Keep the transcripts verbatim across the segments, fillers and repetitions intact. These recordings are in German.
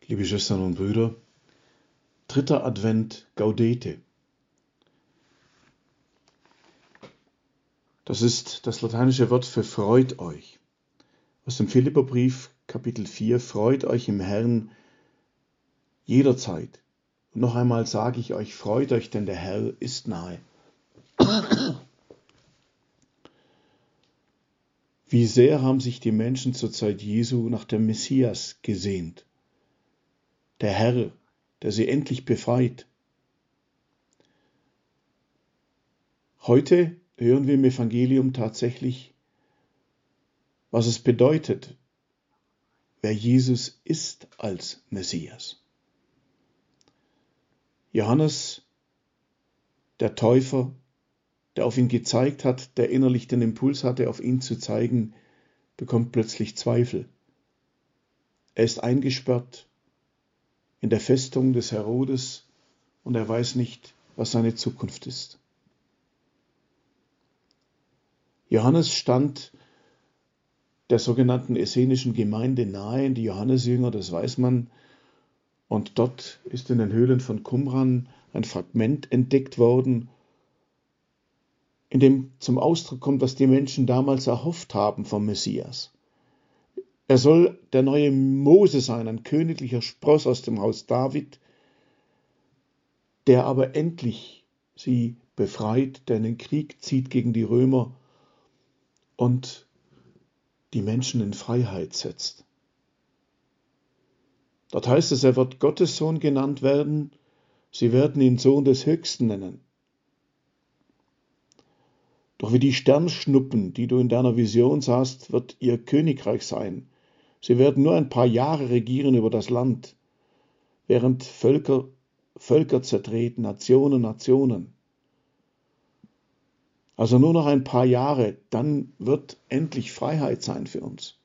Liebe Schwestern und Brüder, dritter Advent Gaudete. Das ist das lateinische Wort für freut euch. Aus dem Philipperbrief Kapitel vier, freut euch im Herrn jederzeit. Und noch einmal sage ich euch, freut euch, denn der Herr ist nahe. Wie sehr haben sich die Menschen zur Zeit Jesu nach dem Messias gesehnt. Der Herr, der sie endlich befreit. Heute hören wir im Evangelium tatsächlich, was es bedeutet, wer Jesus ist als Messias. Johannes, der Täufer, der auf ihn gezeigt hat, der innerlich den Impuls hatte, auf ihn zu zeigen, bekommt plötzlich Zweifel. Er ist eingesperrt in der Festung des Herodes und er weiß nicht, was seine Zukunft ist. Johannes stand der sogenannten essenischen Gemeinde nahe, die Johannesjünger, das weiß man. Und dort ist in den Höhlen von Qumran ein Fragment entdeckt worden, in dem zum Ausdruck kommt, was die Menschen damals erhofft haben vom Messias. Er soll der neue Mose sein, ein königlicher Spross aus dem Haus David, der aber endlich sie befreit, der in den Krieg zieht gegen die Römer und die Menschen in Freiheit setzt. Dort heißt es, er wird Gottes Sohn genannt werden, sie werden ihn Sohn des Höchsten nennen. Doch wie die Sternschnuppen, die du in deiner Vision sahst, wird ihr Königreich sein. Sie werden nur ein paar Jahre regieren über das Land, während Völker, Völker zertreten, Nationen, Nationen. Also nur noch ein paar Jahre, dann wird endlich Freiheit sein für uns.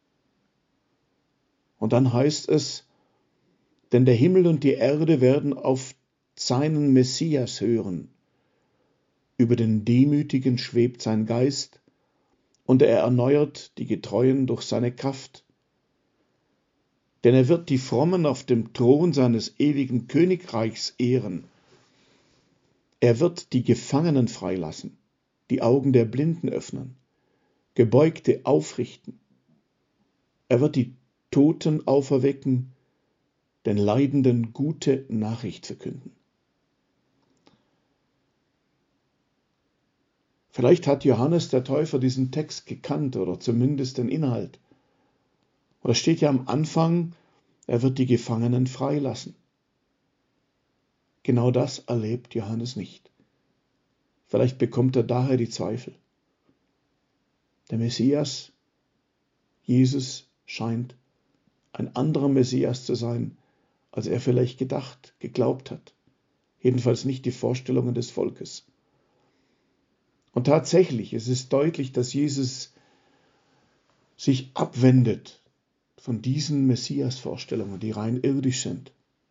Und dann heißt es, denn der Himmel und die Erde werden auf seinen Messias hören. Über den Demütigen schwebt sein Geist und er erneuert die Getreuen durch seine Kraft. Denn er wird die Frommen auf dem Thron seines ewigen Königreichs ehren. Er wird die Gefangenen freilassen, die Augen der Blinden öffnen, Gebeugte aufrichten. Er wird die Toten auferwecken, den Leidenden gute Nachricht verkünden. Vielleicht hat Johannes der Täufer diesen Text gekannt oder zumindest den Inhalt. Oder steht ja am Anfang, er wird die Gefangenen freilassen. Genau das erlebt Johannes nicht. Vielleicht bekommt er daher die Zweifel. Der Messias, Jesus, scheint ein anderer Messias zu sein, als er vielleicht gedacht, geglaubt hat. Jedenfalls nicht die Vorstellungen des Volkes. Und tatsächlich, es ist deutlich, dass Jesus sich abwendet von diesen Messias-Vorstellungen, die rein irdisch sind.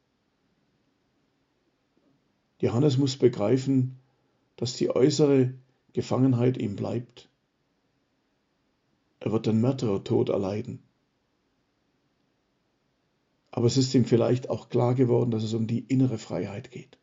Johannes muss begreifen, dass die äußere Gefangenheit ihm bleibt. Er wird den Märtyrertod erleiden. Aber es ist ihm vielleicht auch klar geworden, dass es um die innere Freiheit geht.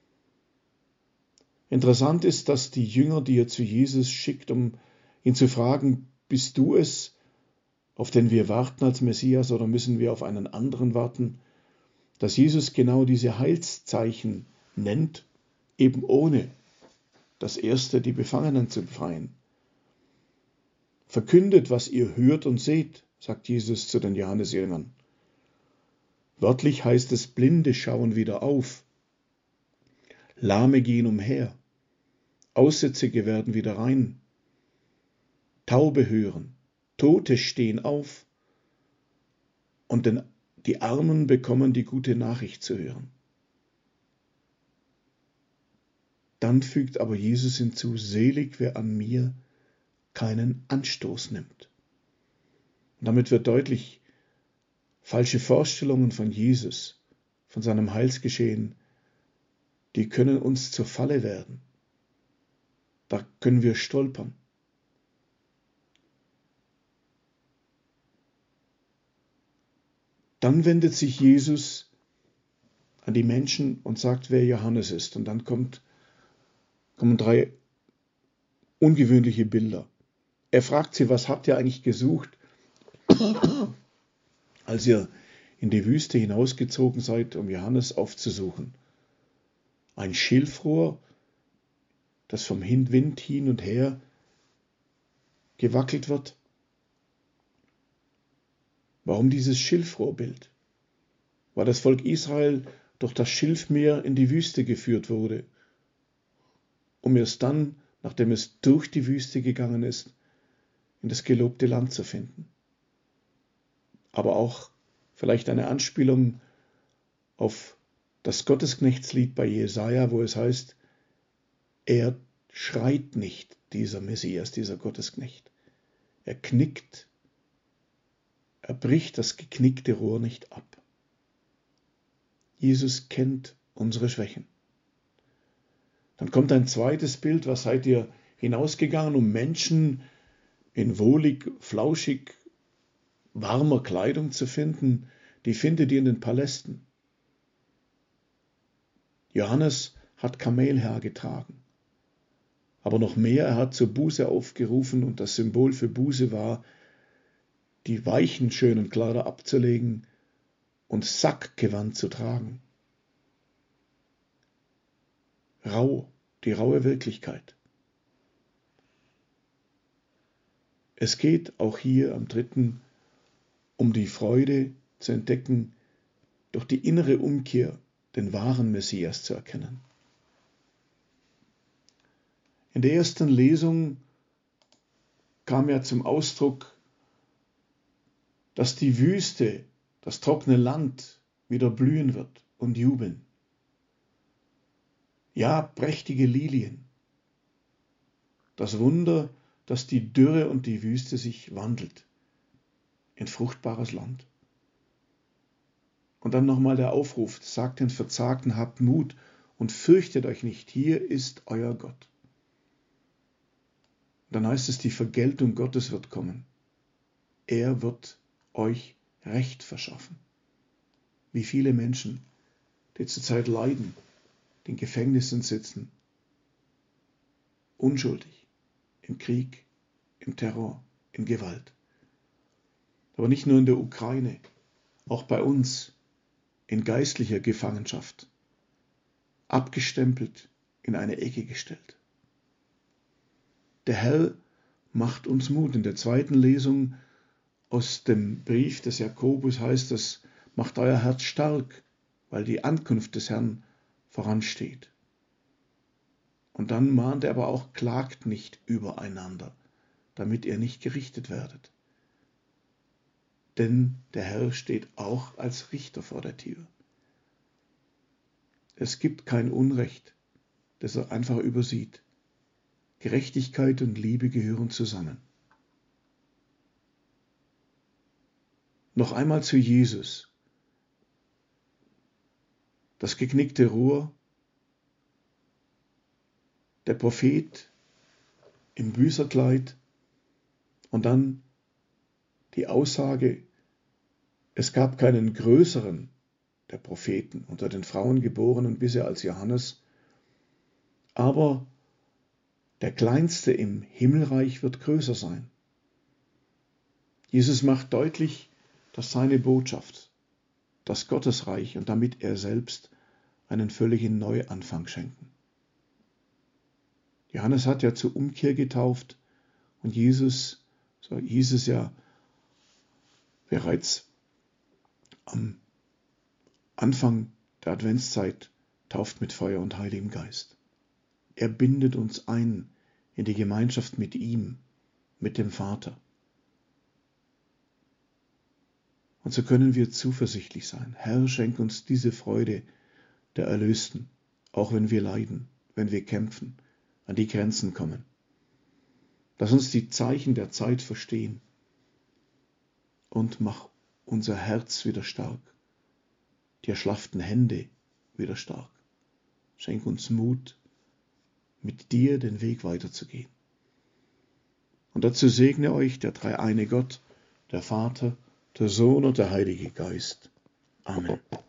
Interessant ist, dass die Jünger, die er zu Jesus schickt, um ihn zu fragen, bist du es, auf den wir warten als Messias, oder müssen wir auf einen anderen warten, dass Jesus genau diese Heilszeichen nennt, eben ohne das erste, die Befangenen zu befreien. Verkündet, was ihr hört und seht, sagt Jesus zu den Johannesjüngern. Wörtlich heißt es, Blinde schauen wieder auf, Lahme gehen umher, Aussätzige werden wieder rein, Taube hören, Tote stehen auf und den, die Armen bekommen die gute Nachricht zu hören. Dann fügt aber Jesus hinzu, selig, wer an mir keinen Anstoß nimmt. Und damit wird deutlich, falsche Vorstellungen von Jesus, von seinem Heilsgeschehen, die können uns zur Falle werden. Da können wir stolpern. Dann wendet sich Jesus an die Menschen und sagt, wer Johannes ist. Und dann kommt, kommen drei ungewöhnliche Bilder. Er fragt sie, was habt ihr eigentlich gesucht, als ihr in die Wüste hinausgezogen seid, um Johannes aufzusuchen? Ein Schilfrohr, das vom Wind hin und her gewackelt wird? Warum dieses Schilfrohrbild? Weil das Volk Israel durch das Schilfmeer in die Wüste geführt wurde, um erst dann, nachdem es durch die Wüste gegangen ist, in das gelobte Land zu finden. Aber auch vielleicht eine Anspielung auf das Gottesknechtslied bei Jesaja, wo es heißt, er schreit nicht, dieser Messias, dieser Gottesknecht. Er knickt, er bricht das geknickte Rohr nicht ab. Jesus kennt unsere Schwächen. Dann kommt ein zweites Bild, was seid ihr hinausgegangen, um Menschen in wohlig, flauschig, warmer Kleidung zu finden? Die findet ihr in den Palästen. Johannes hat Kamelhaar getragen. Aber noch mehr, er hat zur Buße aufgerufen und das Symbol für Buße war, die weichen, schönen Kleider abzulegen und Sackgewand zu tragen. Rau, die raue Wirklichkeit. Es geht auch hier am dritten um die Freude zu entdecken, durch die innere Umkehr den wahren Messias zu erkennen. In der ersten Lesung kam ja zum Ausdruck, dass die Wüste, das trockene Land wieder blühen wird und jubeln. Ja, prächtige Lilien. Das Wunder, dass die Dürre und die Wüste sich wandelt in fruchtbares Land. Und dann nochmal der Aufruf, sagt den Verzagten, habt Mut und fürchtet euch nicht, hier ist euer Gott. Dann heißt es, die Vergeltung Gottes wird kommen. Er wird euch Recht verschaffen. Wie viele Menschen, die zurzeit leiden, die in Gefängnissen sitzen, unschuldig, im Krieg, im Terror, in Gewalt. Aber nicht nur in der Ukraine, auch bei uns in geistlicher Gefangenschaft, abgestempelt, in eine Ecke gestellt. Der Herr macht uns Mut. In der zweiten Lesung aus dem Brief des Jakobus heißt es, macht euer Herz stark, weil die Ankunft des Herrn voransteht. Und dann mahnt er aber auch, klagt nicht übereinander, damit ihr nicht gerichtet werdet. Denn der Herr steht auch als Richter vor der Tür. Es gibt kein Unrecht, das er einfach übersieht. Gerechtigkeit und Liebe gehören zusammen. Noch einmal zu Jesus. Das geknickte Rohr, der Prophet im Büßerkleid und dann die Aussage, es gab keinen größeren der Propheten unter den Frauen geborenen bisher als Johannes, aber der Kleinste im Himmelreich wird größer sein. Jesus macht deutlich, dass seine Botschaft, das Gottesreich und damit er selbst einen völligen Neuanfang schenken. Johannes hat ja zur Umkehr getauft und Jesus, so hieß es ja bereits am Anfang der Adventszeit, tauft mit Feuer und Heiligem Geist. Er bindet uns ein in die Gemeinschaft mit ihm, mit dem Vater. Und so können wir zuversichtlich sein. Herr, schenk uns diese Freude der Erlösten, auch wenn wir leiden, wenn wir kämpfen, an die Grenzen kommen. Lass uns die Zeichen der Zeit verstehen und mach unser Herz wieder stark, die erschlafften Hände wieder stark. Schenk uns Mut, mit dir den Weg weiterzugehen. Und dazu segne euch der dreieine Gott, der Vater, der Sohn und der Heilige Geist. Amen.